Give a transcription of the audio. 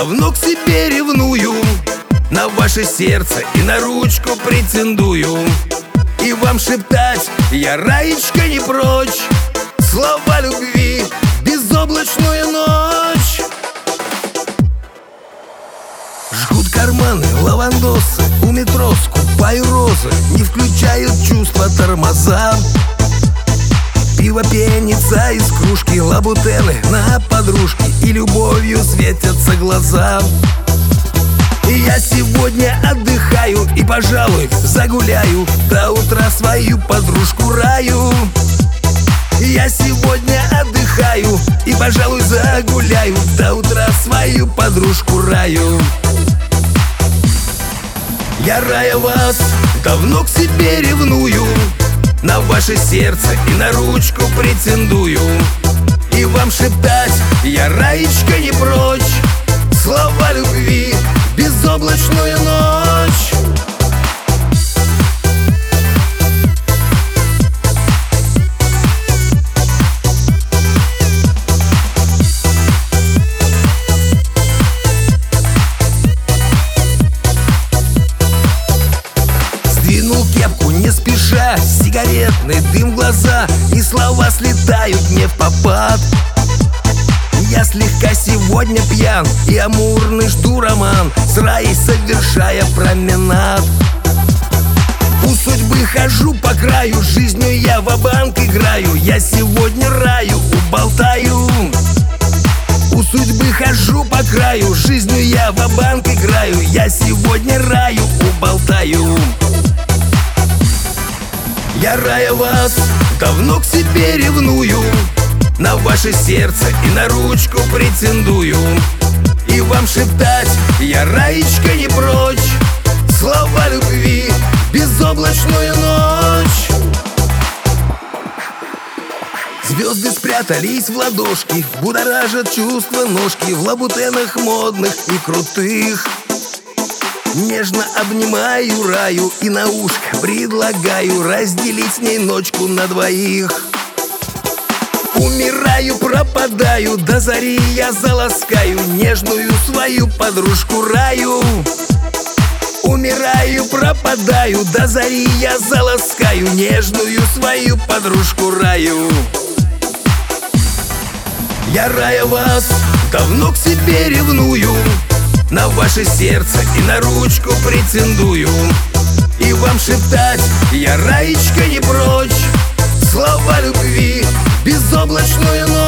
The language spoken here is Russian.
давно к себе ревную, на ваше сердце и на ручку претендую. И вам шептать я, Раечка, не прочь слова любви в безоблачную ночь. Жгут карманы лавандосы, у метро скупаю розы, не включают чувства тормоза. Пиво пенится из кружки, лабутены на подружке, и любовью светятся глаза. И я сегодня отдыхаю и, пожалуй, загуляю до утра свою подружку Раю. Я сегодня отдыхаю и, пожалуй, загуляю до утра свою подружку Раю. Я, Рая, вас давно к себе ревную, на ваше сердце и на ручку претендую. И вам шептать я, Раечка, не прочь слова любви в безоблачную ночь. Сдвинул кепку не спеша, сигаретный дым в глаза, и слова слетают не впопад. Я слегка сегодня пьян и амурный жду роман, с Раей совершая променад. У судьбы хожу по краю, жизнью я ва-банк играю, я сегодня Раю уболтаю. У судьбы хожу по краю, жизнью я ва-банк играю, я сегодня Раю уболтаю. Я, Рая, вас давно к себе ревную, на ваше сердце и на ручку претендую. И вам шептать я, Раечка, не прочь слова любви в безоблачную ночь. Звезды спрятались в ладошки, будоражат чувства ножки в лабутенах модных и крутых. Нежно обнимаю Раю и на ушко предлагаю разделить с ней ночку на двоих. Умираю, пропадаю, до зари я заласкаю нежную свою подружку Раю. Умираю, пропадаю, до зари я заласкаю нежную свою подружку Раю. Я, Рая, вас давно к себе ревную, на ваше сердце и на ручку претендую. И вам шептать я, Раечка, не прочь слова любви в безоблачную ночь.